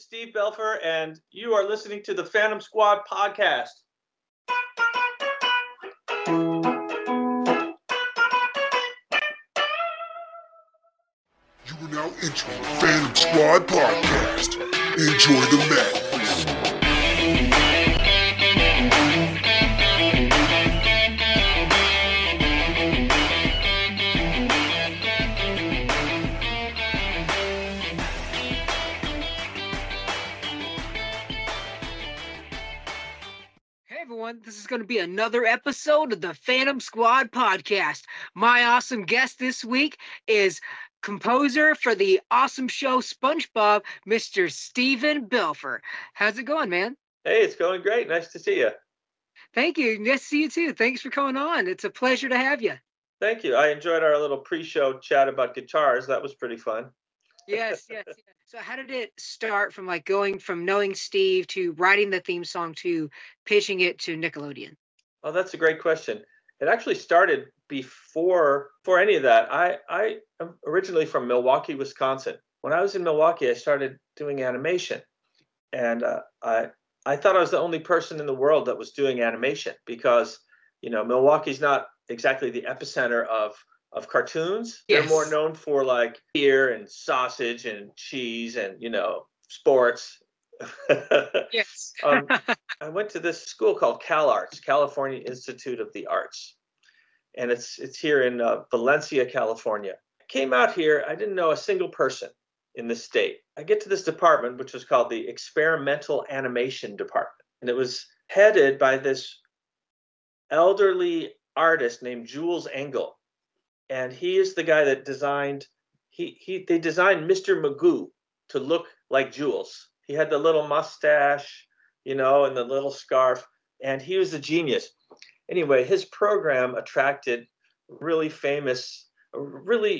Steve Belfer, and you are listening to the Phantom Squad podcast. You are now entering the Phantom Squad podcast. Enjoy the madness. Hey everyone, this is going to be another episode of the Phantom Squad podcast. My awesome guest this week is composer for the awesome show SpongeBob, Mr. Steven Belfer. How's it going, man? Hey, it's going great. Nice to see you. Thank you. Nice to see you too. Thanks for coming on. It's a pleasure to have you. Thank you. I enjoyed our little pre-show chat about guitars. That was pretty fun. Yes. So how did it start from going from knowing Steve to writing the theme song to pitching it to Nickelodeon? Oh, that's a great question. It actually started before any of that. I am originally from Milwaukee, Wisconsin. When I was in Milwaukee, I started doing animation. And I thought I was the only person in the world that was doing animation because, Milwaukee's not exactly the epicenter of cartoons. Yes. They're more known for beer and sausage and cheese and, sports. Yes. I went to this school called CalArts, California Institute of the Arts. And it's here in Valencia, California. I came out here, I didn't know a single person in the state. I get to this department, which was called the Experimental Animation Department. And it was headed by this elderly artist named Jules Engel. And he is the guy that designed, they designed Mr. Magoo to look like Jules. He had the little mustache, and the little scarf, and he was a genius. Anyway, his program attracted really famous, really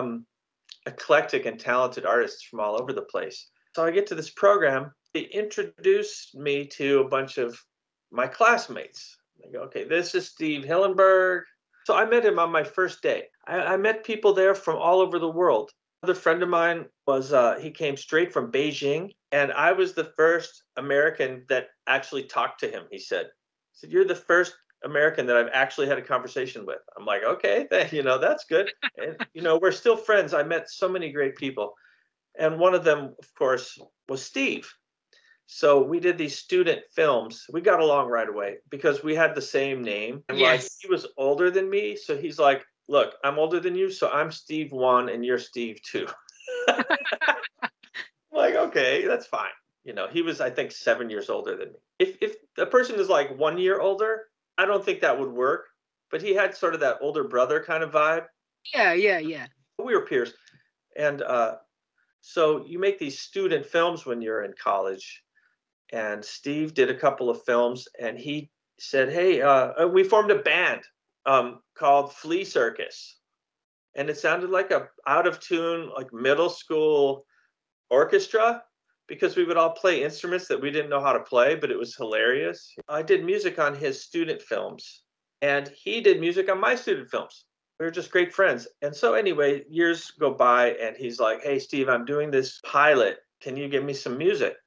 eclectic and talented artists from all over the place. So I get to this program, they introduced me to a bunch of my classmates. They go, okay, this is Steve Hillenburg. So I met him on my first day. I met people there from all over the world. Another friend of mine he came straight from Beijing, and I was the first American that actually talked to him, he said. He said, you're the first American that I've actually had a conversation with. I'm like, okay, that's good. And, we're still friends. I met so many great people. And one of them, of course, was Steve. So we did these student films. We got along right away because we had the same name. And Yes. he was older than me. So he's like, look, I'm older than you. So I'm Steve 1 and you're Steve 2. I'm like, okay, that's fine. He was, I think, 7 years older than me. If the person is 1 year older, I don't think that would work. But he had sort of that older brother kind of vibe. Yeah. We were peers. And so you make these student films when you're in college. And Steve did a couple of films, and he said, hey, we formed a band called Flea Circus. And it sounded like a out-of-tune, middle school orchestra, because we would all play instruments that we didn't know how to play, but it was hilarious. I did music on his student films, and he did music on my student films. We were just great friends. And so anyway, years go by, and he's like, hey, Steve, I'm doing this pilot. Can you give me some music?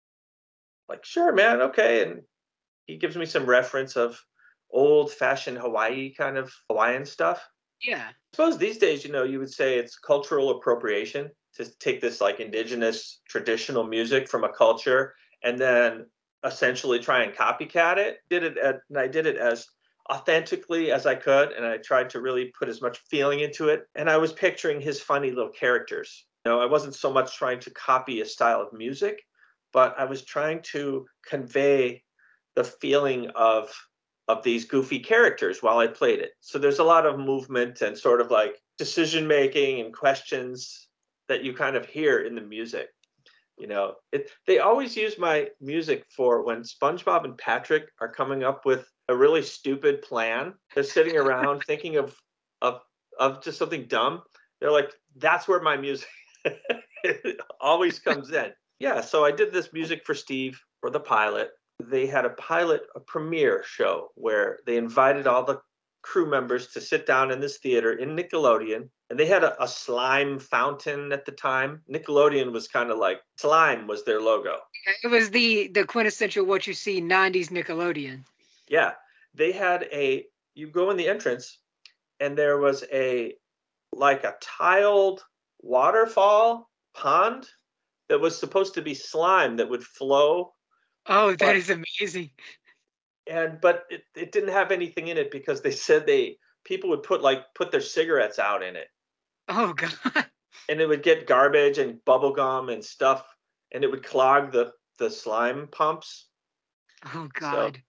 Like, sure, man, okay. And he gives me some reference of old-fashioned Hawaii kind of Hawaiian stuff. Yeah. I suppose these days, you would say it's cultural appropriation to take this indigenous traditional music from a culture and then essentially try and copycat it. I did it as authentically as I could, and I tried to really put as much feeling into it. And I was picturing his funny little characters. I wasn't so much trying to copy a style of music, but I was trying to convey the feeling of these goofy characters while I played it. So there's a lot of movement and sort of decision making and questions that you kind of hear in the music. They always use my music for when SpongeBob and Patrick are coming up with a really stupid plan. They're sitting around thinking of just something dumb. They're like, that's where my music always comes in. Yeah, so I did this music for Steve for the pilot. They had a premiere show where they invited all the crew members to sit down in this theater in Nickelodeon And they had a slime fountain at the time. Nickelodeon was kind of like slime was their logo. It was the quintessential what you see '90s Nickelodeon. Yeah, they had you go in the entrance, and there was like a tiled waterfall pond that was supposed to be slime that would flow. Oh, that is amazing. But it didn't have anything in it because they said people would put their cigarettes out in it. Oh God. And it would get garbage and bubble gum and stuff, and it would clog the slime pumps. Oh God.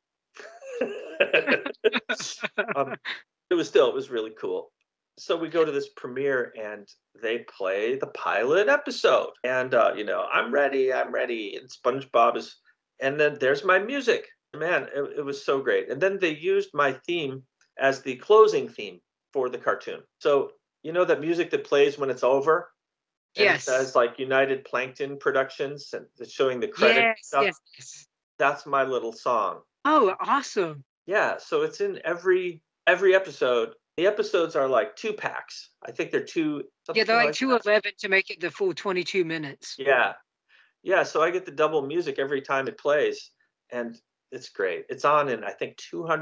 So, it was really cool. So we go to this premiere and they play the pilot episode, and I'm ready, and SpongeBob is, and then there's my music. Man, it was so great. And then they used my theme as the closing theme for the cartoon. So you know that music that plays when it's over? And yes. It says like United Plankton Productions, and it's showing the credit stuff. Yes. That's my little song. Oh, awesome. Yeah, so it's in every episode. The episodes are like 2-packs. I think they're two. Yeah, they're like 2:11 to make it the full 22 minutes. Yeah. So I get the double music every time it plays, and it's great. It's on in I think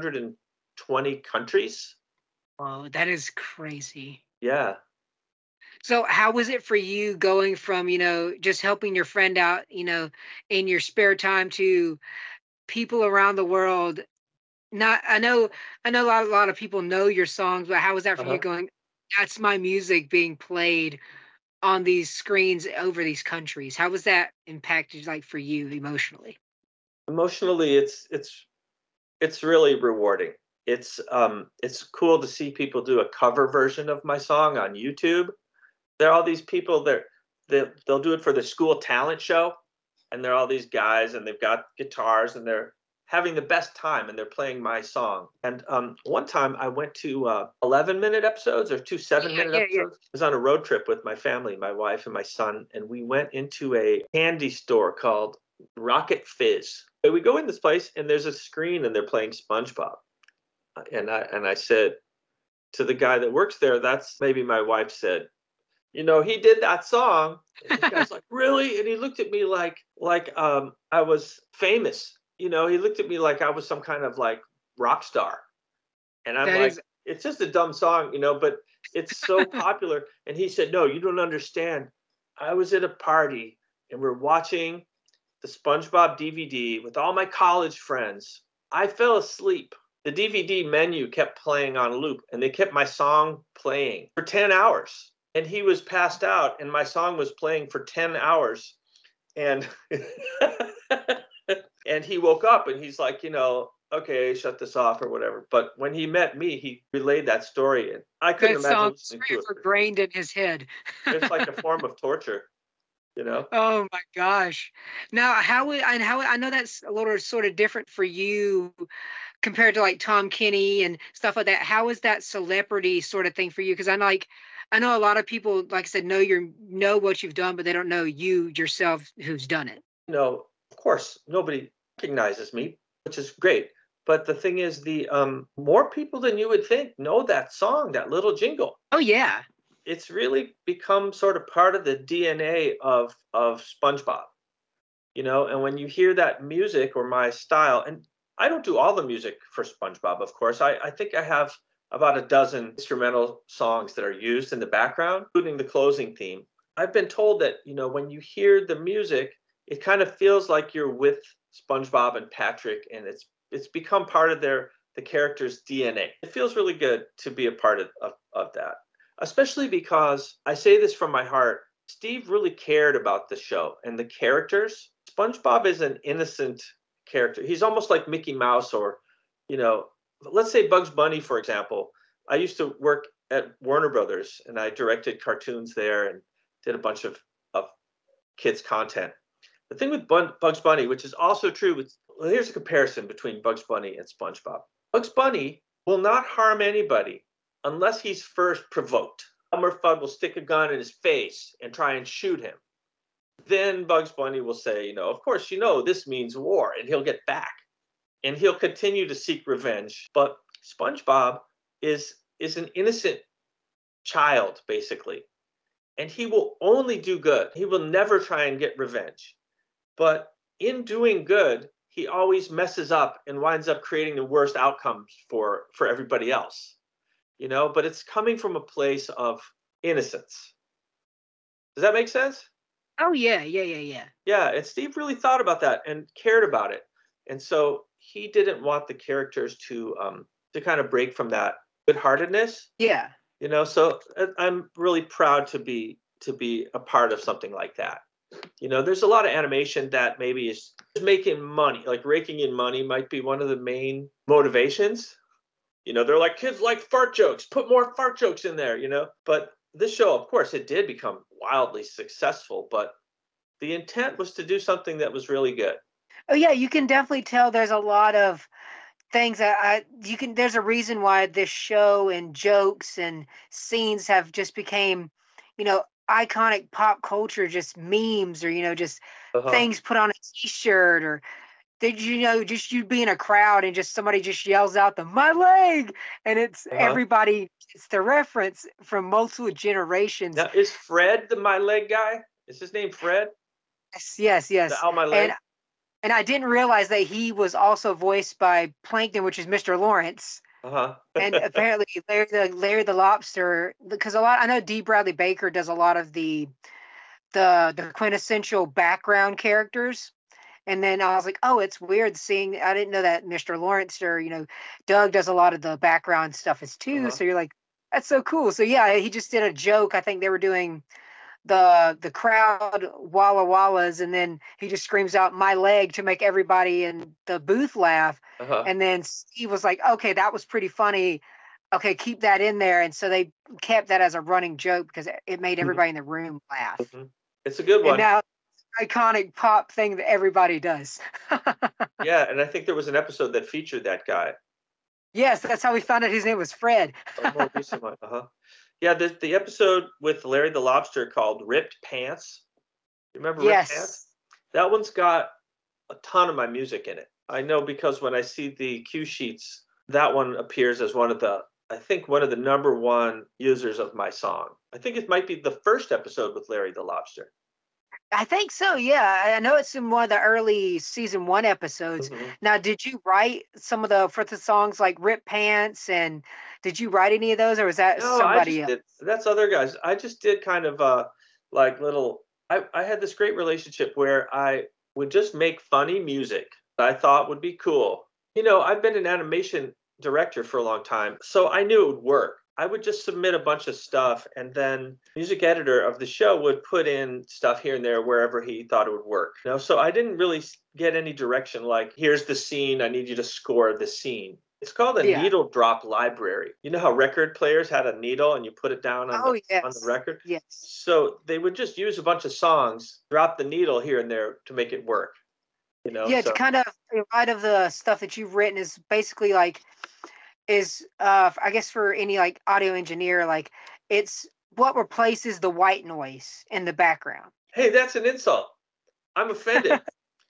220 countries. Oh, that is crazy. Yeah. So how was it for you going from, just helping your friend out, in your spare time to people around the world? I know a lot of people know your songs, but how was that for you going, that's my music being played on these screens over these countries? How was that impacted like for you emotionally? Emotionally, it's really rewarding. It's cool to see people do a cover version of my song on YouTube. There are all these people they'll do it for the school talent show, and there are all these guys, and they've got guitars, and they're having the best time, and they're playing my song. And one time I went to 11-minute episodes or 2 7-minute episodes. Yeah. I was on a road trip with my family, my wife and my son, and we went into a candy store called Rocket Fizz. And we go in this place, and there's a screen, and they're playing SpongeBob. And I said to the guy that works there, that's maybe my wife said, he did that song. And the guy's like, really? And he looked at me like I was famous. He looked at me like I was some kind of like rock star. And I'm it's just a dumb song, but it's so popular. And he said, no, you don't understand. I was at a party and we're watching the SpongeBob DVD with all my college friends. I fell asleep. The DVD menu kept playing on loop, and they kept my song playing for 10 hours. And he was passed out, and my song was playing for 10 hours. And and he woke up, and he's like, okay, shut this off or whatever. But when he met me, he relayed that story, and I couldn't imagine listening to it. Ingrained in his head. It's like a form of torture. Oh my gosh. Now, how I know that's a little sort of different for you compared to like Tom Kenny and stuff like that. How is that celebrity sort of thing for you? Because I know a lot of people, like I said, know what you've done, but they don't know you yourself who's done it. Of course, nobody recognizes me, which is great. But the thing is, the more people than you would think know that song, that little jingle. Oh yeah. It's really become sort of part of the DNA of SpongeBob, and when you hear that music or my style, and I don't do all the music for SpongeBob, of course. I think I have about a dozen instrumental songs that are used in the background, including the closing theme. I've been told that, when you hear the music, it kind of feels like you're with SpongeBob and Patrick, and it's become part of the character's DNA. It feels really good to be a part of that. Especially because, I say this from my heart, Steve really cared about the show and the characters. SpongeBob is an innocent character. He's almost like Mickey Mouse, or, let's say Bugs Bunny, for example. I used to work at Warner Brothers, and I directed cartoons there and did a bunch of kids' content. The thing with Bugs Bunny, which is also true, here's a comparison between Bugs Bunny and SpongeBob. Bugs Bunny will not harm anybody unless he's first provoked. Elmer Fudd will stick a gun in his face and try and shoot him. Then Bugs Bunny will say, of course, this means war, and he'll get back. And he'll continue to seek revenge. But SpongeBob is an innocent child, basically. And he will only do good. He will never try and get revenge. But in doing good, he always messes up and winds up creating the worst outcomes for everybody else. But it's coming from a place of innocence. Does that make sense? Oh yeah. Yeah, and Steve really thought about that and cared about it. And so he didn't want the characters to kind of break from that good-heartedness. Yeah. So I'm really proud to be a part of something like that. There's a lot of animation that maybe is making money, like raking in money might be one of the main motivations. They're like, kids like fart jokes, put more fart jokes in there, But this show, of course, it did become wildly successful, but the intent was to do something that was really good. Oh yeah, you can definitely tell there's a lot of things that there's a reason why this show and jokes and scenes have just became, iconic pop culture, just memes or, just Uh-huh. things put on a t-shirt, or did just you be in a crowd and just somebody just yells out my leg, and it's everybody, it's the reference from multiple generations. Now, is Fred the My Leg guy? Is his name Fred? Yes. The Ow My Leg? And I didn't realize that he was also voiced by Plankton, which is Mr. Lawrence. And apparently Larry the Lobster, because I know D. Bradley Baker does a lot of the quintessential background characters. And then I was like, oh, it's weird seeing, I didn't know that Mr. Lawrence or, Doug does a lot of the background stuff as too. So you're like, that's so cool. So yeah, he just did a joke. I think they were doing the crowd Walla Wallas, and then he just screams out my leg to make everybody in the booth laugh. And then Steve was like, okay, that was pretty funny. Okay, keep that in there. And so they kept that as a running joke because it made everybody in the room laugh. It's a good one. And now iconic pop thing that everybody does. Yeah, and I think there was an episode that featured that guy. Yes, that's how we found out his name was Fred. More recent one. Yeah, the episode with Larry the Lobster called Ripped Pants. You remember Ripped Pants? That one's got a ton of my music in it. I know because when I see the cue sheets, that one appears as one of the number one users of my song. I think it might be the first episode with Larry the Lobster. I think so, yeah. I know it's in one of the early season 1 episodes. Now, did you write some of the songs like Rip Pants, and did you write any of those, or was that somebody else? That's other guys. I just did kind of like little, I had this great relationship where I would just make funny music that I thought would be cool. I've been an animation director for a long time, so I knew it would work. I would just submit a bunch of stuff, and then music editor of the show would put in stuff here and there wherever he thought it would work. So I didn't really get any direction like, here's the scene, I need you to score the scene. It's called a needle drop library. You know how record players had a needle and you put it down on the record? Yes. So they would just use a bunch of songs, drop the needle here and there to make it work. To kind of, a lot of the stuff that you've written is basically like, I guess for any like audio engineer, like it's what replaces the white noise in the background. Hey, that's an insult. I'm offended.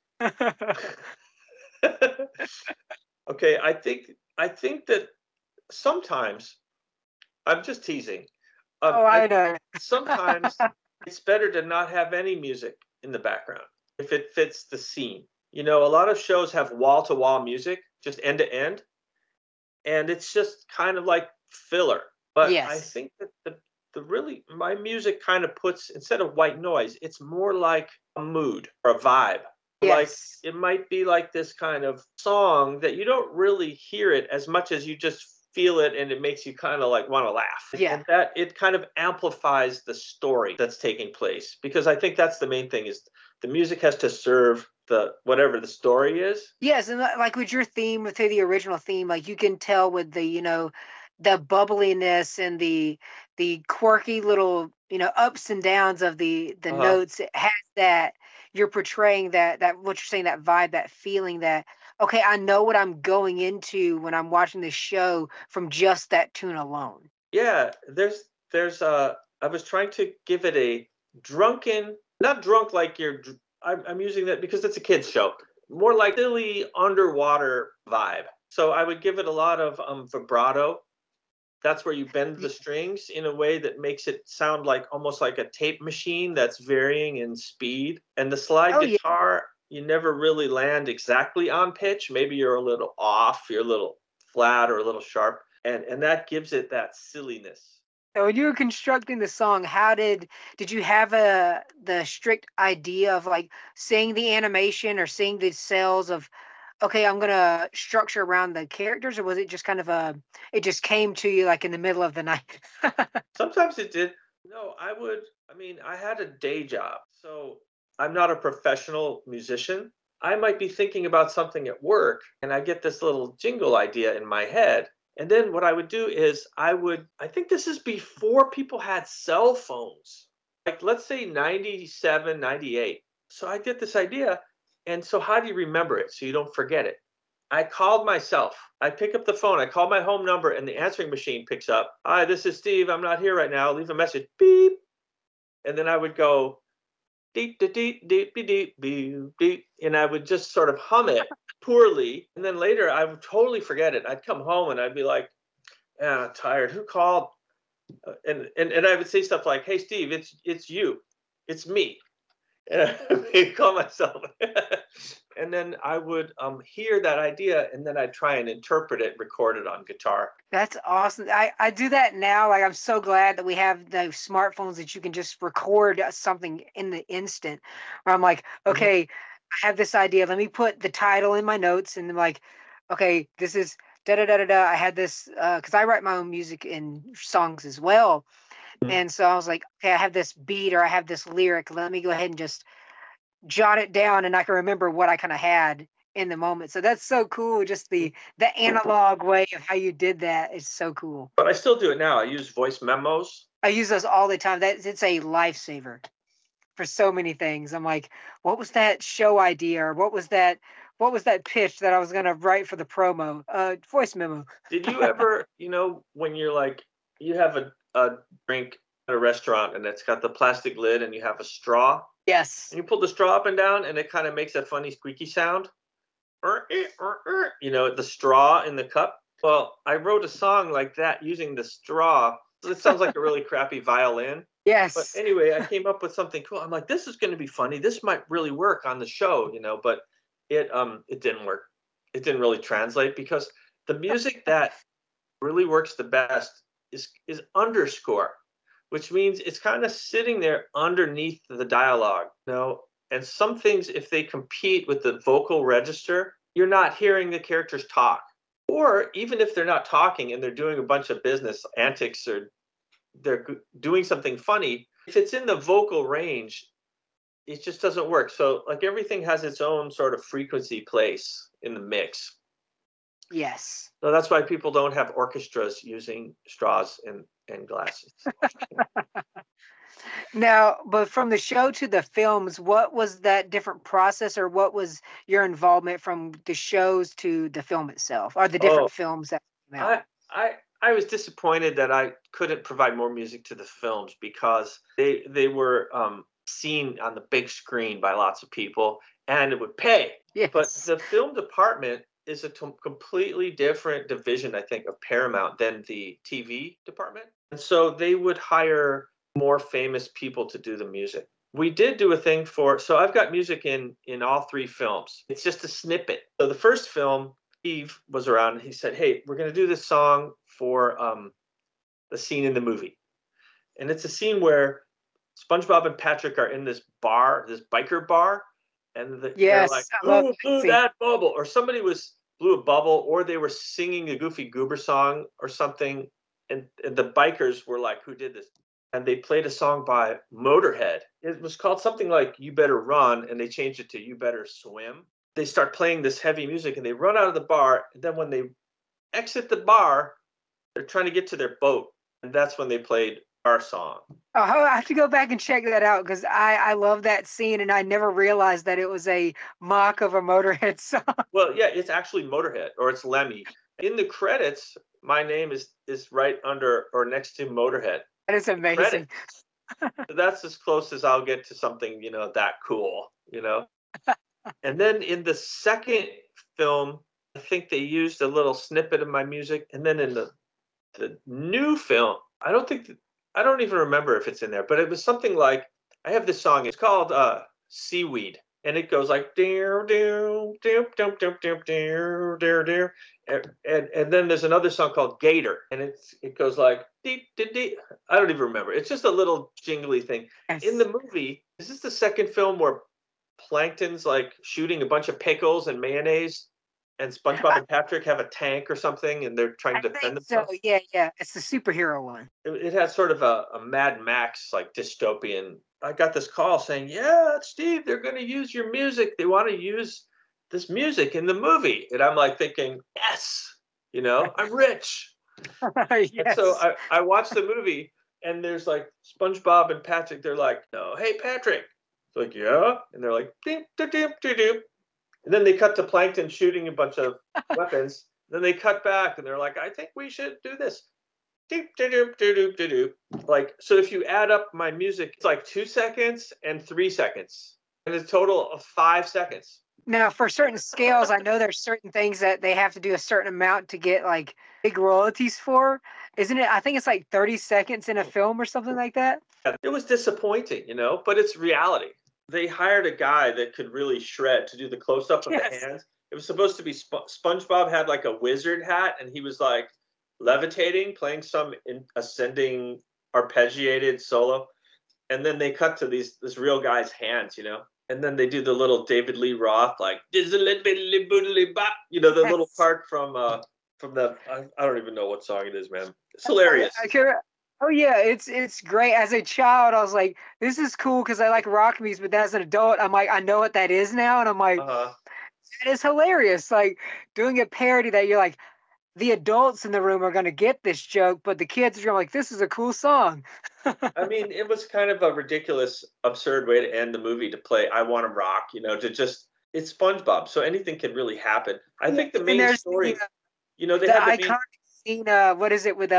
Okay, I think that sometimes, I'm just teasing. I know. Sometimes it's better to not have any music in the background if it fits the scene. A lot of shows have wall-to-wall music, just end to end. And it's just kind of like filler. But I think that my music kind of puts, instead of white noise, it's more like a mood or a vibe. Like it might be like this kind of song that you don't really hear it as much as you just feel it, and it makes you kind of like want to laugh. And that it kind of amplifies the story that's taking place, because I think that's the main thing, is the music has to serve whatever the story is. Yes, and like with your theme, with the original theme, like you can tell with the the bubbliness and the quirky little ups and downs of the notes. It has that, you're portraying that what you're saying, that vibe, that feeling that, okay, I know what I'm going into when I'm watching this show from just that tune alone. Yeah, there's I was trying to give it a drunken, not drunk like you're. I'm using that because it's a kid's show, more like silly underwater vibe. So I would give it a lot of vibrato, That's where you bend the strings in a way that makes it sound like almost like a tape machine that's varying in speed. And the slide Oh yeah. guitar, you never really land exactly on pitch. Maybe you're a little off, you're a little flat or a little sharp. And that gives it that silliness. So when you were constructing the song, how did you have the strict idea of like seeing the animation or seeing the cells of okay, I'm gonna structure around the characters, or was it just kind of it just came to you like in the middle of the night? Sometimes it did. No, I mean, I had a day job. So I'm not a professional musician. I might be thinking about something at work and I get this little jingle idea in my head. And then what I would do is I think this is before people had cell phones, like let's say 97, 98. So I get this idea. And so how do you remember it so you don't forget it? I called myself. I pick up the phone. I call my home number, and the answering machine picks up. Hi, this is Steve. I'm not here right now. Leave a message. Beep. And then I would go deep, deep, deep, deep, deep, beep, deep, and I would just sort of hum it poorly. And then later, I would totally forget it. I'd come home and I'd be like, "Yeah, I'm tired. Who called?" And I would say stuff like, "Hey, Steve, it's you. It's me." And I would call myself. And then I would hear that idea, and then I'd try and interpret it, record it on guitar. That's awesome. I do that now. Like I'm so glad that we have the smartphones that you can just record something in the instant. Where I'm like, okay, I have this idea. Let me put the title in my notes, and I'm like, okay, this is da da da da da. I had this because I write my own music and songs as well, Mhm. and so I was like, okay, I have this beat or I have this lyric. Let me go ahead and just jot it down, and I can remember what I kind of had in the moment. So that's so cool. Just the analog way of how you did that is so cool. But I still do it now. I use voice memos. I use those all the time. That it's a lifesaver for so many things. I'm like, what was that show idea, or what was that pitch that I was gonna write for the promo? Voice memo. Did you ever, when you're like, you have a drink at a restaurant and it's got the plastic lid and you have a straw Yes. and you pull the straw up and down and it kind of makes that funny squeaky sound? The straw in the cup. Well, I wrote a song like that using the straw. It sounds like a really crappy violin. But Yes. anyway, I came up with something cool. I'm like, this is going to be funny. This might really work on the show, but it didn't work. It didn't really translate because the music that really works the best is underscore, which means it's kind of sitting there underneath the dialogue, And some things, if they compete with the vocal register, you're not hearing the characters talk. Or even if they're not talking and they're doing a bunch of business antics or they're doing something funny, if it's in the vocal range, it just doesn't work. So like everything has its own sort of frequency place in the mix. Yes. So that's why people don't have orchestras using straws and glasses. Now, but from the show to the films, what was that different process, or what was your involvement from the shows to the film itself, or the different Oh, films that came out? I was disappointed that I couldn't provide more music to the films because they were seen on the big screen by lots of people and it would pay. But Yes. the film department is a completely different division, I think, of Paramount than the TV department. And so they would hire more famous people to do the music. We did do a thing so I've got music in all three films. It's just a snippet. So the first film, Steve was around and he said, "Hey, we're going to do this song for the scene in the movie." And it's a scene where SpongeBob and Patrick are in this bar, this biker bar, and they're like, Yes, I love "Who that blew scene. that bubble?" Or somebody blew a bubble, or they were singing the Goofy Goober song or something, and the bikers were like, "Who did this?" And they played a song by Motorhead. It was called something like "You Better Run," and they changed it to "You Better Swim." They start playing this heavy music, and they run out of the bar. And then when they exit the bar, they're trying to get to their boat, and that's when they played our song. Oh, I have to go back and check that out because I love that scene, and I never realized that it was a mock of a Motorhead song. Well, yeah, it's actually Motorhead, or it's Lemmy. In the credits, my name is right under or next to Motorhead. That is amazing. That's as close as I'll get to something, that cool, And then in the second film, I think they used a little snippet of my music. And then in the The new film, I don't even remember if it's in there, but it was something like, I have this song. It's called Seaweed, and it goes like dear dear dear dear dear dear dear dear, and then there's another song called Gator, and it goes like deep deep deep. I don't even remember. It's just a little jingly thing. Yes. In the movie, is this the second film where Plankton's like shooting a bunch of pickles and mayonnaise, and SpongeBob and Patrick have a tank or something, and they're trying to defend themselves? So yeah, it's the superhero one. It has sort of a Mad Max like dystopian. I got this call saying, "Yeah, Steve, they're going to use your music. They want to use this music in the movie," and I'm like thinking, "Yes, I'm rich." Yes. And so I watched the movie, and there's like SpongeBob and Patrick. They're like, "No, hey Patrick." It's like, "Yeah," and they're like, "Deep, deep, deep, deep, deep." And then they cut to Plankton shooting a bunch of weapons. Then they cut back, and they're like, "I think we should do this." Doop, doop, doop, doop, doop, doop. Like, so if you add up my music, it's like 2 seconds and 3 seconds, and a total of 5 seconds. Now, for certain scales, I know there's certain things that they have to do a certain amount to get like big royalties for. Isn't it? I think it's like 30 seconds in a film or something like that. It was disappointing, but it's reality. They hired a guy that could really shred to do the close-up of the hands. It was supposed to be SpongeBob had like a wizard hat, and he was like levitating, playing some ascending arpeggiated solo, and then they cut to this real guy's hands, and then they do the little David Lee Roth like dizzly biddly boodly bop, the little part from the I don't even know what song it is, man. It's hilarious. Oh yeah, it's great. As a child, I was like, this is cool because I like rock music, but as an adult, I'm like, I know what that is now, and I'm like, that is hilarious. Like doing a parody that you're like, the adults in the room are going to get this joke, but the kids are like, this is a cool song. I mean, it was kind of a ridiculous, absurd way to end the movie, to play I Want to Rock, it's SpongeBob, so anything can really happen. I think the main story, they had the iconic scene, what is it, with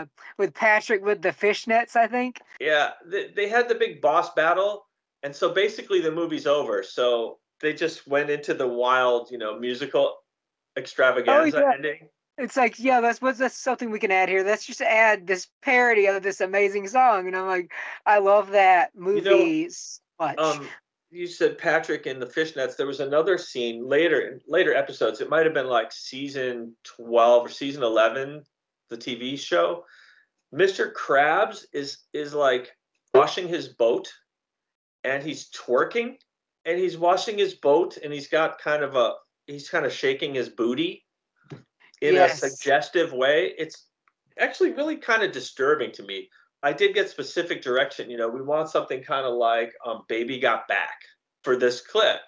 Patrick with the fishnets, I think? Yeah, they had the big boss battle, and so basically the movie's over, so they just went into the wild, musical extravaganza ending. It's like, yeah, that's something we can add here. Let's just add this parody of this amazing song. And I'm like, I love that movie so much. You said Patrick and the fishnets. There was another scene in later episodes. It might have been like season 12 or season 11, the TV show. Mr. Krabs is like washing his boat, and he's twerking, and he's washing his boat, and he's kind of shaking his booty in a suggestive way. It's actually really kind of disturbing to me. I did get specific direction. We want something kind of like Baby Got Back for this clip.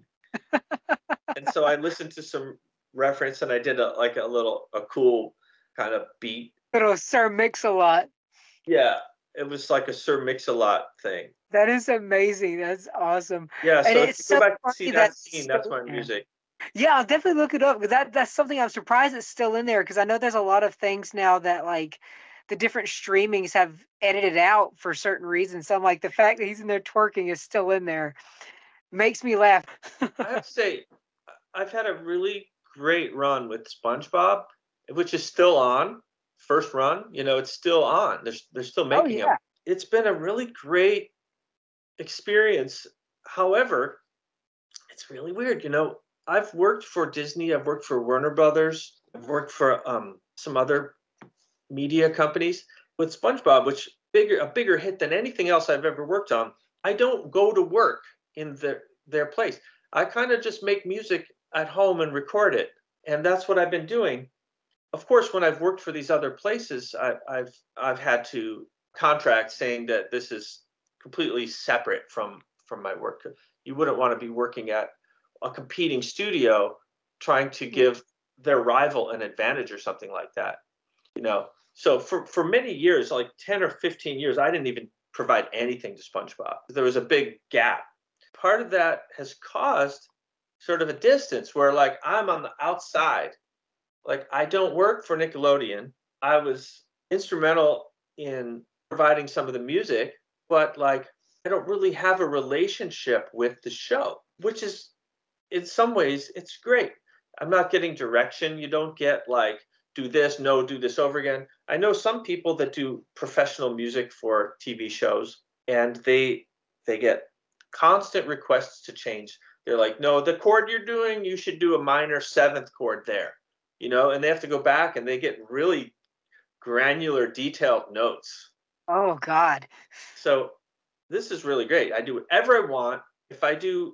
And so I listened to some reference, and I did a cool kind of beat. Little Sir Mix-a-Lot. Yeah, it was like a Sir Mix-a-Lot thing. That is amazing. That's awesome. Yeah, so if you go back to see that scene, that's my music. Yeah, I'll definitely look it up. That's something I'm surprised it's still in there, because I know there's a lot of things now that like the different streamings have edited out for certain reasons. So I'm like, the fact that he's in there twerking is still in there makes me laugh. I have to say, I've had a really great run with SpongeBob, which is still on. First run, it's still on. They're still making them. It's been a really great experience. However, it's really weird. I've worked for Disney. I've worked for Warner Brothers. I've worked for some other media companies. With SpongeBob, which a bigger hit than anything else I've ever worked on, I don't go to work in their place. I kind of just make music at home and record it, and that's what I've been doing. Of course, when I've worked for these other places, I've had to contract saying that this is completely separate from my work. You wouldn't want to be working at a competing studio trying to give their rival an advantage or something like that. So for many years, like 10 or 15 years, I didn't even provide anything to SpongeBob. There was a big gap. Part of that has caused sort of a distance where like I'm on the outside. Like I don't work for Nickelodeon. I was instrumental in providing some of the music, but like I don't really have a relationship with the show, which is in some ways it's great. I'm not getting direction. You don't get like do this, no, do this over again. I know some people that do professional music for TV shows, and they get constant requests to change. They're like, no, the chord you're doing, you should do a minor seventh chord there, and they have to go back and they get really granular, detailed notes. Oh, God. So this is really great. I do whatever I want. If I do,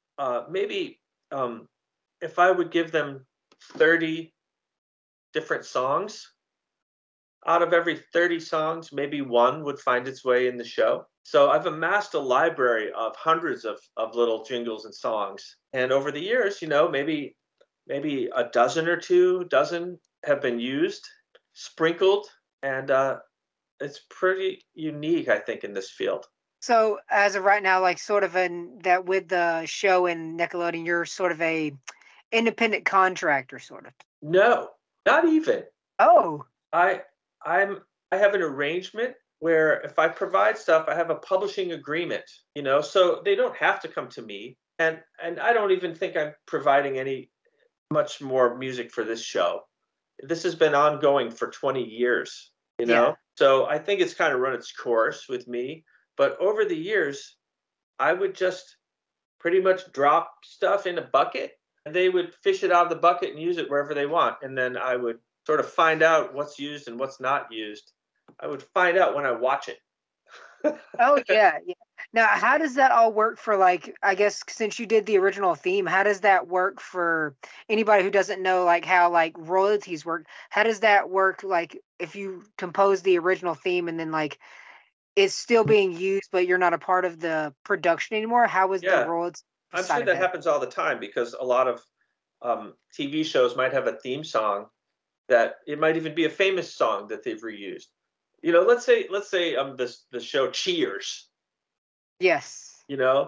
maybe if I would give them 30 different songs, out of every 30 songs, maybe one would find its way in the show. So I've amassed a library of hundreds of little jingles and songs. And over the years, maybe a dozen or dozen have been used, sprinkled, and it's pretty unique, I think, in this field. So as of right now, like sort of with the show in Nickelodeon, you're sort of a independent contractor, sort of. No, not even. Oh. I have an arrangement where if I provide stuff, I have a publishing agreement, so they don't have to come to me. And I don't even think I'm providing any much more music for this show. This has been ongoing for 20 years, Yeah. So I think it's kind of run its course with me. But over the years, I would just pretty much drop stuff in a bucket, and they would fish it out of the bucket and use it wherever they want. And then I would sort of find out what's used and what's not used. I would find out when I watch it. Oh, yeah. Now, how does that all work for, like, I guess since you did the original theme, how does that work for anybody who doesn't know, like, how, like, royalties work? How does that work, like, if you compose the original theme and then, like, it's still being used, but you're not a part of the production anymore? How is the royalties? I'm sure that happens all the time, because a lot of TV shows might have a theme song that it might even be a famous song that they've reused. Let's say the show Cheers. Yes.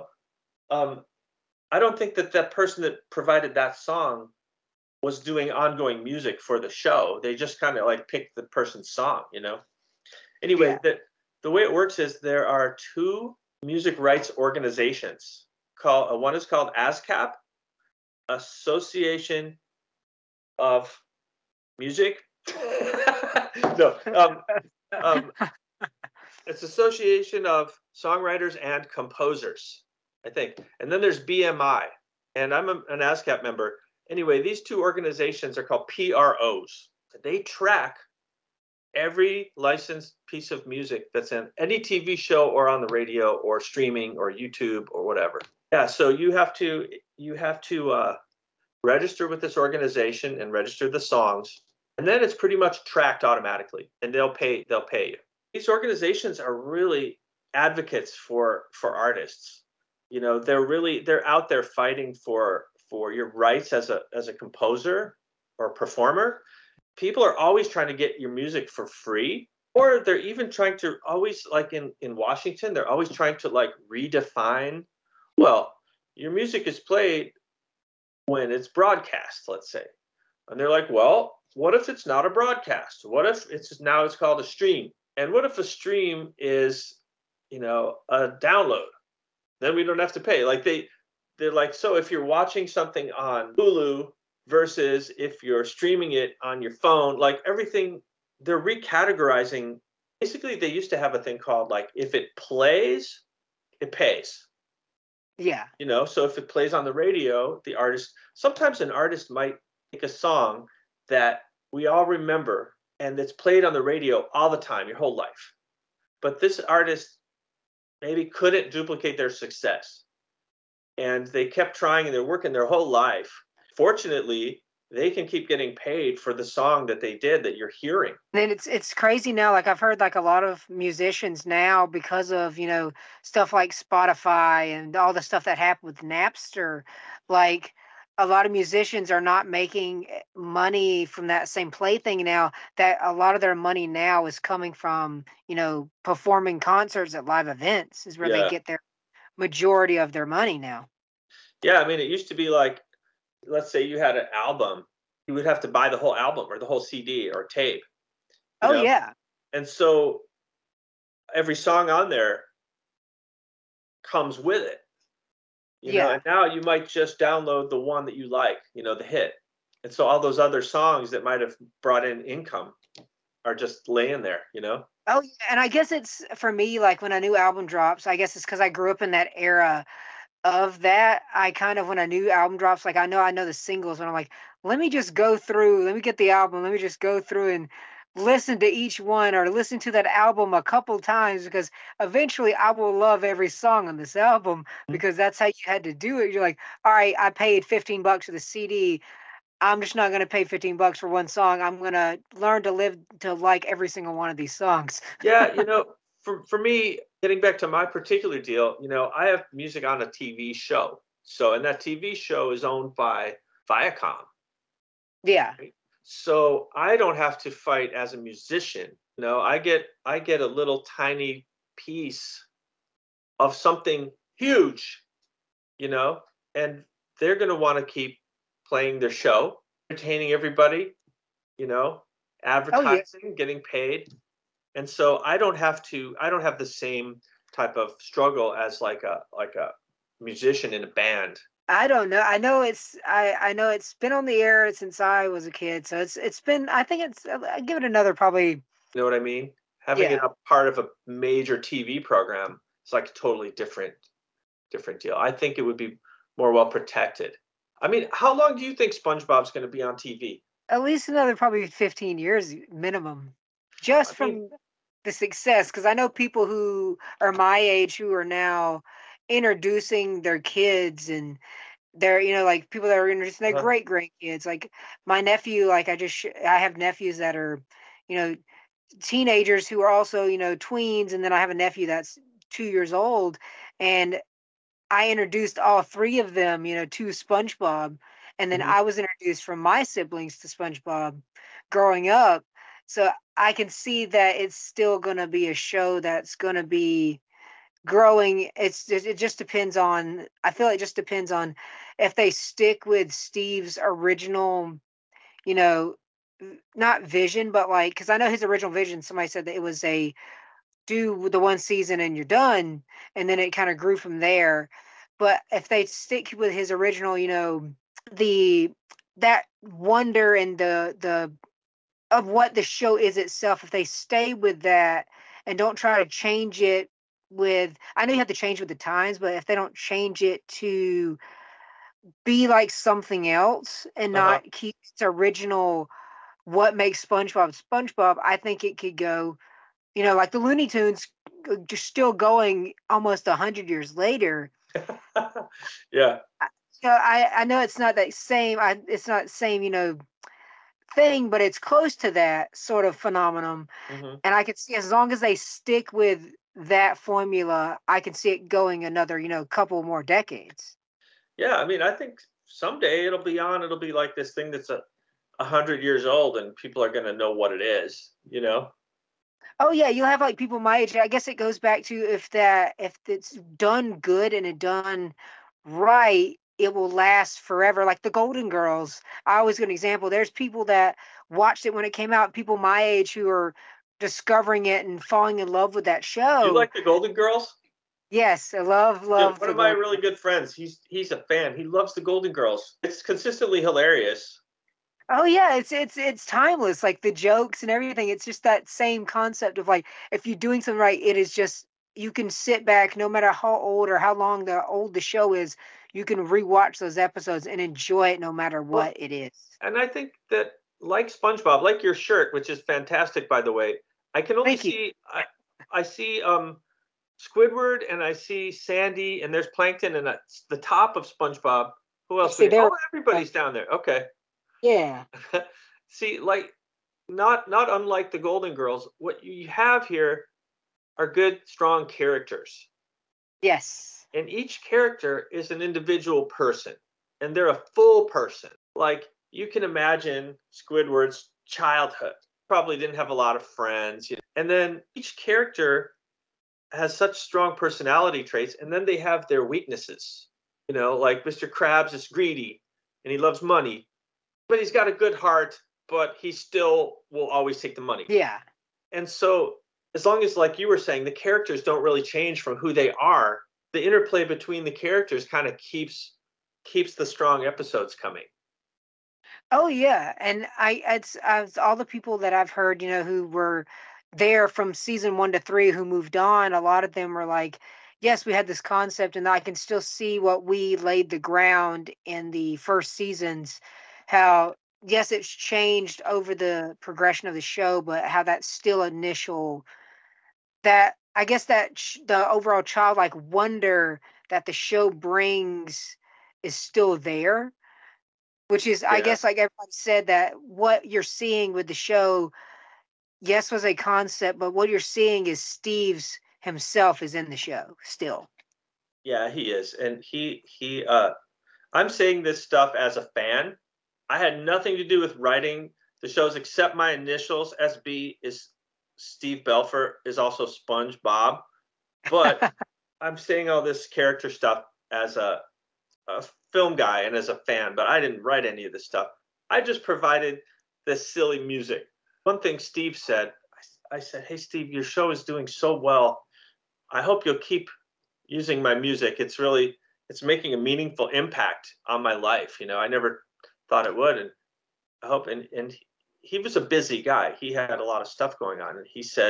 I don't think that person that provided that song was doing ongoing music for the show. They just kind of like picked the person's song, Anyway, the way it works is there are two music rights organizations. One is called ASCAP, Association of Music. No, it's Association of Songwriters and Composers, I think. And then there's BMI, and I'm an ASCAP member. Anyway, these two organizations are called PROs. They track every licensed piece of music that's in any TV show or on the radio or streaming or YouTube or whatever. Yeah, so you have to register with this organization and register the songs, and then it's pretty much tracked automatically, and they'll pay you. These organizations are really advocates for artists. They're out there fighting for your rights as a composer or performer. People are always trying to get your music for free, or they're even trying to always, like in Washington, they're always trying to like redefine, well, your music is played when it's broadcast, let's say. And they're like, well, what if it's not a broadcast? What if it's called a stream? And what if a stream is, a download? Then we don't have to pay. Like they're like, so if you're watching something on Hulu versus if you're streaming it on your phone, like everything, they're recategorizing. Basically, they used to have a thing called like, if it plays, it pays. Yeah. So if it plays on the radio, sometimes an artist might take a song that we all remember and it's played on the radio all the time, your whole life. But this artist maybe couldn't duplicate their success. And they kept trying, and they're working their whole life. Fortunately, they can keep getting paid for the song that they did that you're hearing. And it's crazy now. Like I've heard like a lot of musicians now, because of, stuff like Spotify and all the stuff that happened with Napster, like a lot of musicians are not making money from that same plaything now. That a lot of their money now is coming from, performing concerts at live events is where they get their majority of their money now. Yeah, I mean, it used to be like, let's say you had an album, you would have to buy the whole album or the whole CD or tape. Yeah. And so every song on there comes with it. And now you might just download the one that you like, the hit. And so all those other songs that might have brought in income are just laying there, Oh, yeah, and I guess it's for me, like when a new album drops, I guess it's because I grew up in that era of that. I kind of, when a new album drops, like I know the singles, and I'm like, let me just go through, let me get the album, let me just go through and listen to each one or listen to that album a couple times because eventually I will love every song on this album because that's how you had to do it. You're like, all right, I paid $15 for the CD. I'm just not going to pay $15 for one song. I'm going to learn to live to like every single one of these songs. Yeah, for me, getting back to my particular deal, I have music on a TV show. So, and that TV show is owned by Viacom. Yeah. Right? So I don't have to fight as a musician. I get a little tiny piece of something huge, and they're going to want to keep playing their show, entertaining everybody, you know, Oh, yeah. advertising, getting paid. And so I don't have the same type of struggle as like a musician in a band. I don't know. I know it's been on the air since I was a kid. So it's been, I think I give it another probably. You know what I mean? Having it Yeah. a part of a major TV program is like a totally different deal. I think it would be more well protected. I mean, how long do you think SpongeBob's going to be on TV? At least another probably 15 years minimum. I Just mean, from the success. Because I know people who are my age who are now introducing their kids and they're, like people that are introducing their uh, great grandkids. Like my nephew, like I have nephews that are, you know, teenagers who are also, tweens. And then I have a nephew that's 2 years old. And I introduced all three of them, to SpongeBob, and then mhm. I was introduced from my siblings to SpongeBob growing up. So I can see that it's still going to be a show that's going to be growing. It just depends on. I feel it just depends on if they stick with Steve's original, you know, not vision, but like because I know his original vision. Somebody said that it was a do the one season and you're done, and then it kind of grew from there. But if they stick with his original, the that wonder and the of what the show is itself, if they stay with that and don't try to change it with, I know you have to change with the times, but if they don't change it to be like something else and Uh-huh. not keep its original what makes SpongeBob SpongeBob, I think it could go, like the Looney Tunes just still going almost 100 years later. Yeah. So I know it's not that same. It's not the same, thing, but it's close to that sort of phenomenon. Hmm. And I can see as long as they stick with that formula, I can see it going another, couple more decades. Yeah. I mean, I think someday it'll be on. It'll be like this thing that's 100 years old, and people are going to know what it is. Oh yeah, you'll have like people my age. I guess it goes back to if it's done good and it done right, it will last forever. Like the Golden Girls. I always give an example. There's people that watched it when it came out, people my age who are discovering it and falling in love with that You show. like the Golden Girls? Yes, I Dude, love one the of my Golden. really good friends, he's a fan. He loves the Golden Girls. It's consistently hilarious. Oh yeah, it's timeless. Like the jokes and everything. It's just that same concept of like if you're doing something right, it is just you can sit back no matter how old or how long the show is, you can rewatch those episodes and enjoy it no matter Well, what it is. and I think that like SpongeBob, like your shirt, which is fantastic, by the way, I can only Thank you. see I see Squidward and I see Sandy and there's Plankton and that's the top of SpongeBob. Who else? See there. Oh, everybody's down there. Okay. Yeah. See, like not unlike the Golden Girls, what you have here are good, strong characters. Yes. And each character is an individual person and they're a full person. Like you can imagine Squidward's childhood. Probably didn't have a lot of friends. And then each character has such strong personality traits, and then they have their weaknesses. Like Mr. Krabs is greedy and he loves money, but he's got a good heart, but he still will always take the money. Yeah. And so, as long as, like you were saying, the characters don't really change from who they are, the interplay between the characters kind of keeps the strong episodes coming. Oh yeah, and it's all the people that I've heard, who were there from season 1 to 3 who moved on. A lot of them were like, "Yes, we had this concept, and I can still see what we laid the ground in the first seasons. How yes, it's changed over the progression of the show, but how that's still initial. That I guess that the overall childlike wonder that the show brings is still there." Which is, I Yeah. guess, like everybody said, that what you're seeing with the show, yes, was a concept, but what you're seeing is Steve's himself is in the show still. Yeah, he is. And I'm saying this stuff as a fan. I had nothing to do with writing the shows except my initials. SB is Steve Belfer, is also SpongeBob. But I'm saying all this character stuff as a film guy and as a fan, but I didn't write any of this stuff. I just provided this silly music. One thing Steve said, I said, "Hey, Steve, your show is doing so well. I hope you'll keep using my music. It's making a meaningful impact on my life. I never thought it would. And I hope, and he was a busy guy. He had a lot of stuff going on. And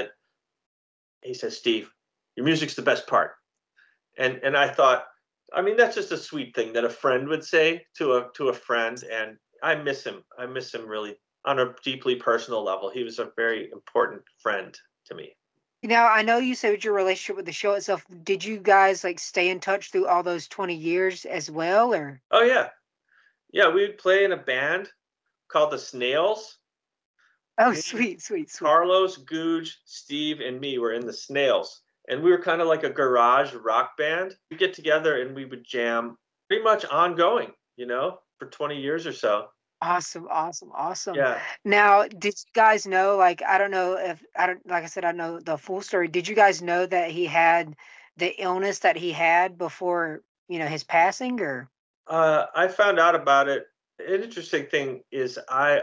he said, Steve, your music's the best part. And I thought, I mean, that's just a sweet thing that a friend would say to a friend. And I miss him. I miss him really on a deeply personal level. He was a very important friend to me. Now, I know you said your relationship with the show itself. Did you guys like stay in touch through all those 20 years as well, or? Oh yeah. Yeah, we would play in a band called the Snails. Oh, Me, sweet, sweet, sweet. Carlos, Googe, Steve, and me were in the Snails. And we were kind of like a garage rock band. We'd get together and we would jam pretty much ongoing, for 20 years or so. Awesome, awesome, awesome. Yeah. Now, did you guys know, like, I don't know if I don't, like I said, I know the full story. Did you guys know that he had the illness that he had before, his passing, or? I found out about it. An interesting thing is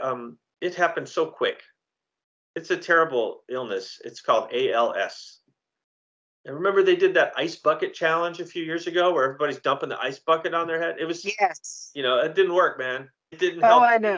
it happened so quick. It's a terrible illness. It's called ALS. And remember they did that ice bucket challenge a few years ago where everybody's dumping the ice bucket on their head? It was, Yes. it didn't work, man. It didn't Oh, help, I know.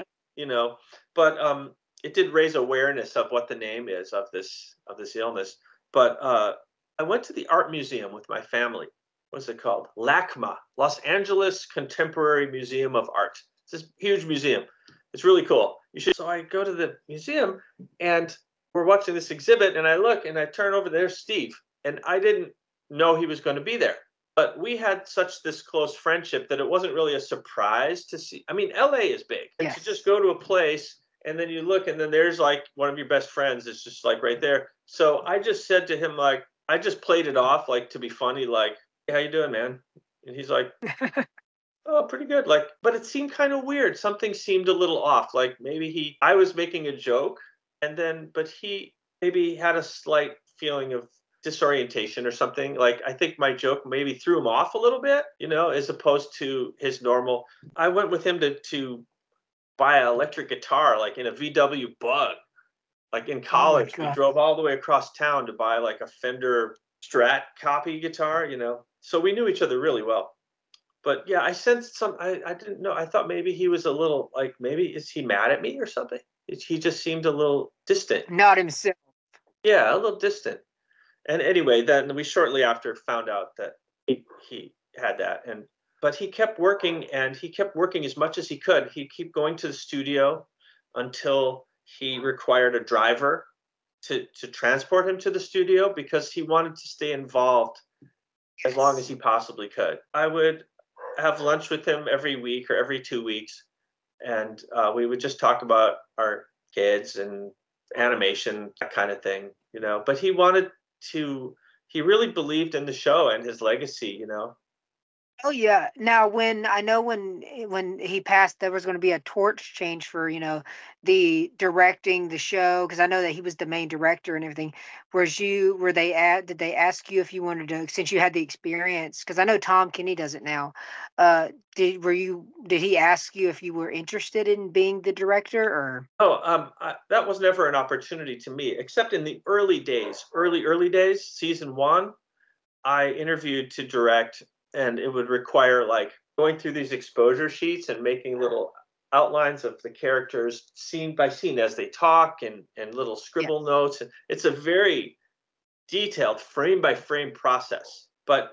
but it did raise awareness of what the name is of this illness. But I went to the art museum with my family. What's it called? LACMA, Los Angeles Contemporary Museum of Art. It's this huge museum. It's really cool. You should. So I go to the museum and we're watching this exhibit and I look and I turn over, there's Steve. And I didn't know he was going to be there. But we had such this close friendship that it wasn't really a surprise to see. I mean, LA is big. And Yes. to just go to a place and then you look and then there's like one of your best friends. It's just like right there. So I just said to him, like, I just played it off like to be funny, like, hey, how you doing, man? And he's like, oh, pretty good. Like, but it seemed kind of weird. Something seemed a little off. Like maybe I was making a joke but he maybe had a slight feeling of disorientation or something. Like I think my joke maybe threw him off a little bit, as opposed to his normal. I went with him to buy an electric guitar, like in a VW Bug. Like in college, we God. drove all the way across town to buy like a Fender Strat copy guitar, So we knew each other really well. But yeah, I sensed I didn't know. I thought maybe he was a little like, maybe is he mad at me or something? He just seemed a little distant. Not himself. Yeah, a little distant. And anyway, then we shortly after found out that he had that. But he kept working and he kept working as much as he could. He'd keep going to the studio until he required a driver to transport him to the studio because he wanted to stay involved as long as he possibly could. I would have lunch with him every week or every 2 weeks, and we would just talk about our kids and animation, that kind of thing, But he really believed in the show and his legacy, Oh yeah. Now, when he passed, there was going to be a torch change for the directing the show, because I know that he was the main director and everything. Did they ask you if you wanted to, since you had the experience? Because I know Tom Kenny does it now. Did he ask you if you were interested in being the director, or? Oh, that was never an opportunity to me, except in the early days, early days, season 1, I interviewed to direct. And it would require like going through these exposure sheets and making little outlines of the characters scene by scene as they talk and little scribble notes. And it's a very detailed frame by frame process. But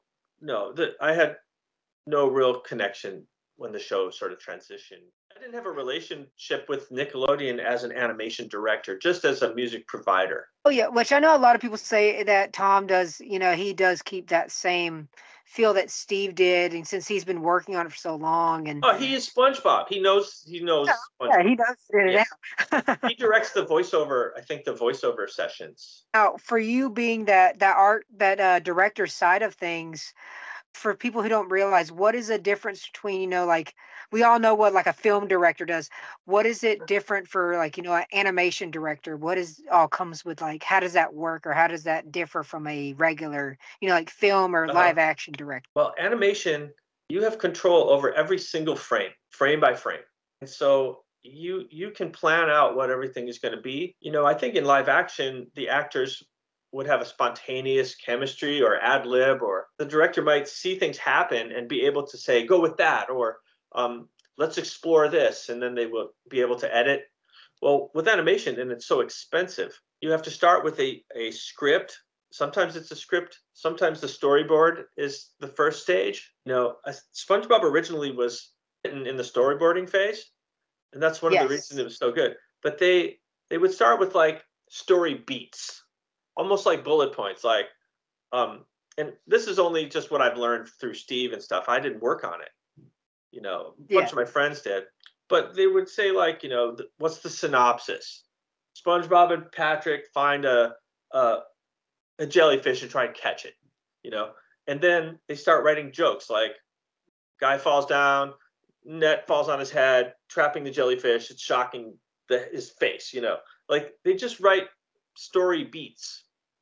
I had no real connection when the show sort of transitioned. I didn't have a relationship with Nickelodeon as an animation director, just as a music provider. Oh yeah, which I know a lot of people say that Tom does, he does keep that same feel that Steve did, and since he's been working on it for so long. And oh, he is SpongeBob. He knows yeah, SpongeBob. he does it out. He directs the voiceover, I think the voiceover sessions. Now, for you being that director side of things, for people who don't realize, what is the difference between, like we all know what like a film director does. What is it different for like, an animation director? What is all comes with like, how does that work, or how does that differ from a regular, like film or live action director? Well, animation, you have control over every single frame by frame. And so you can plan out what everything is going to be. I think in live action, the actors would have a spontaneous chemistry or ad lib, or the director might see things happen and be able to say, go with that, or let's explore this, and then they will be able to edit. Well, with animation, and it's so expensive, you have to start with a script. Sometimes it's a script, sometimes the storyboard is the first stage. SpongeBob originally was written in the storyboarding phase, and that's one of the reasons it was so good. But they would start with like story beats, almost like bullet points, like and this is only just what I've learned through Steve and stuff. I didn't work on it. A bunch of my friends did, but they would say like, what's the synopsis? SpongeBob and Patrick find a jellyfish and try and catch it, and then they start writing jokes like guy falls down, net falls on his head, trapping the jellyfish. It's shocking his face, like they just write story beats.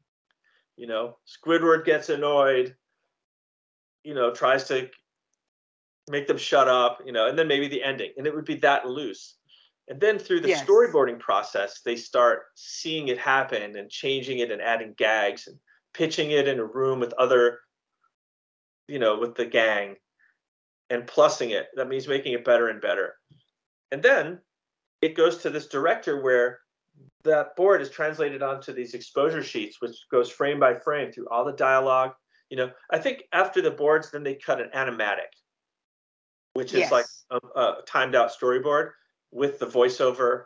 Squidward gets annoyed, tries to make them shut up, and then maybe the ending, and it would be that loose. And then through the storyboarding process, they start seeing it happen and changing it and adding gags and pitching it in a room with other, with the gang, and plussing it. That means making it better and better. And then it goes to this director where that board is translated onto these exposure sheets, which goes frame by frame through all the dialogue. I think after the boards, then they cut an animatic, which is like a timed out storyboard with the voiceover.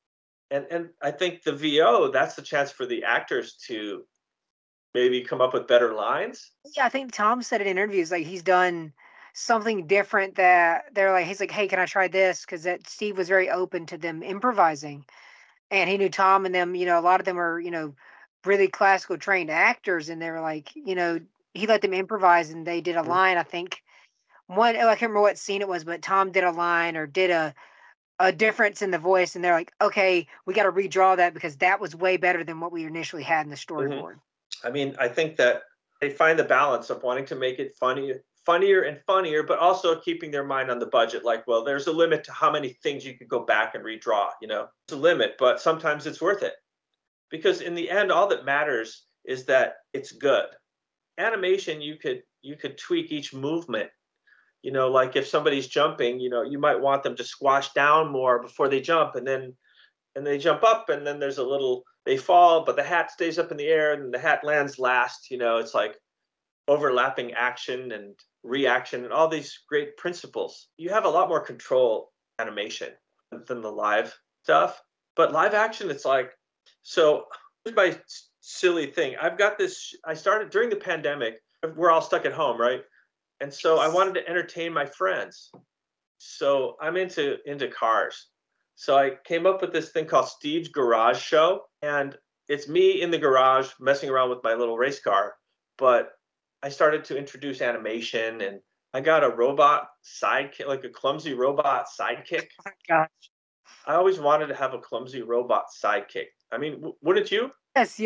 And I think the VO, that's the chance for the actors to maybe come up with better lines. Yeah, I think Tom said in interviews, like he's done something different that they're like, he's like, hey, can I try this? Because Steve was very open to them improvising. And he knew Tom and them, a lot of them are, really classical trained actors. And they were like, he let them improvise, and they did a line. I think I can't remember what scene it was, but Tom did a line or did a difference in the voice. And they're like, okay, we got to redraw that because that was way better than what we initially had in the storyboard. I mean, I think that they find the balance of wanting to make it funnier and funnier, but also keeping their mind on the budget. Like, well, there's a limit to how many things you could go back and redraw, it's a limit, but sometimes it's worth it, because in the end, all that matters is that it's good. Animation, you could tweak each movement, like if somebody's jumping, you might want them to squash down more before they jump, and they jump up, and then there's they fall, but the hat stays up in the air and the hat lands last. It's like overlapping action and reaction and all these great principles. You have a lot more control animation than the live stuff. But live action, it's like, so here's my silly thing. I've got this, I started during the pandemic. We're all stuck at home, right? And so I wanted to entertain my friends. So I'm into cars. So I came up with this thing called Steve's Garage Show. And it's me in the garage messing around with my little race car. But I started to introduce animation, and I got a robot sidekick, like a clumsy robot sidekick. Oh my gosh. I always wanted to have a clumsy robot sidekick. I mean, wouldn't you? Yes.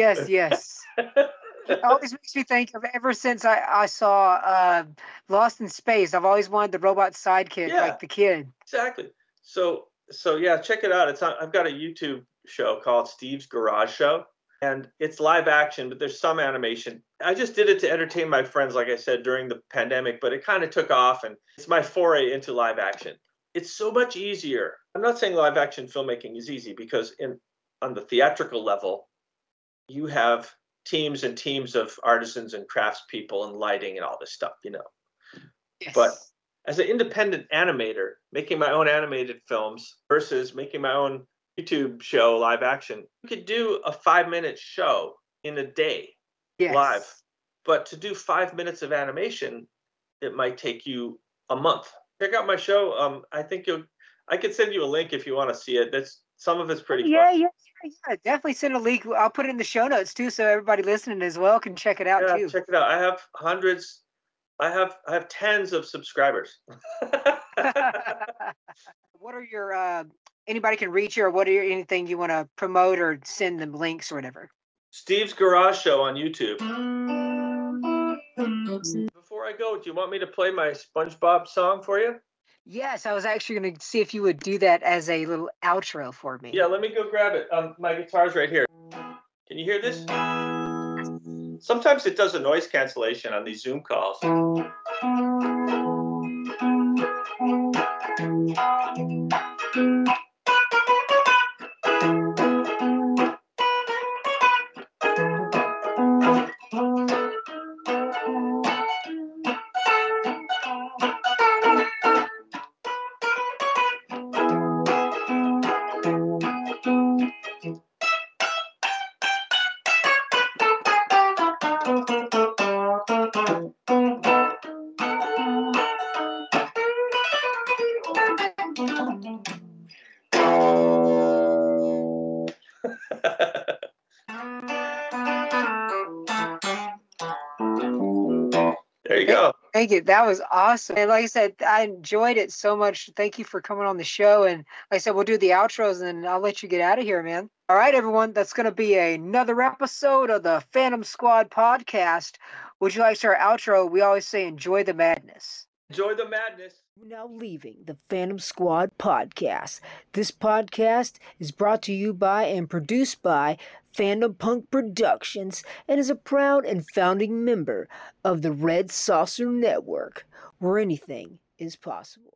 It always makes me think of, ever since I saw Lost in Space, I've always wanted the robot sidekick, like the kid. Exactly. So yeah, check it out. I've got a YouTube show called Steve's Garage Show, and it's live action, but there's some animation. I just did it to entertain my friends, like I said, during the pandemic, but it kind of took off, and it's my foray into live action. it's so much easier. I'm not saying live action filmmaking is easy, because on the theatrical level, you have teams and teams of artisans and craftspeople and lighting and all this stuff, Yes. But as an independent animator, making my own animated films versus making my own YouTube show live action, you could do a 5-minute show in a day Yes. live. But to do 5 minutes of animation, it might take you a month. Check out my show. I think I could send you a link if you want to see it. Some of it's pretty fun. Yeah. Definitely send a link. I'll put it in the show notes too, so everybody listening as well can check it out too. Check it out. I have hundreds. I have tens of subscribers. What are your anybody can reach you, or anything you want to promote or send them links or whatever? Steve's Garage Show on YouTube. Before I go, do you want me to play my SpongeBob song for you? Yes, I was actually going to see if you would do that as a little outro for me. Yeah, let me go grab it. My guitar's right here. Can you hear this? Sometimes it does a noise cancellation on these Zoom calls. There you go. Thank you. That was awesome. And like I said, I enjoyed it so much. Thank you for coming on the show. And like I said, we'll do the outros and I'll let you get out of here, man. All right, everyone. That's going to be another episode of the Phantom Squad podcast. Would you like to start our outro? We always say enjoy the madness. Enjoy the madness. We're now leaving the Phantom Squad podcast. This podcast is brought to you by and produced by Phantom Punk Productions and is a proud and founding member of the Red Saucer Network, where anything is possible.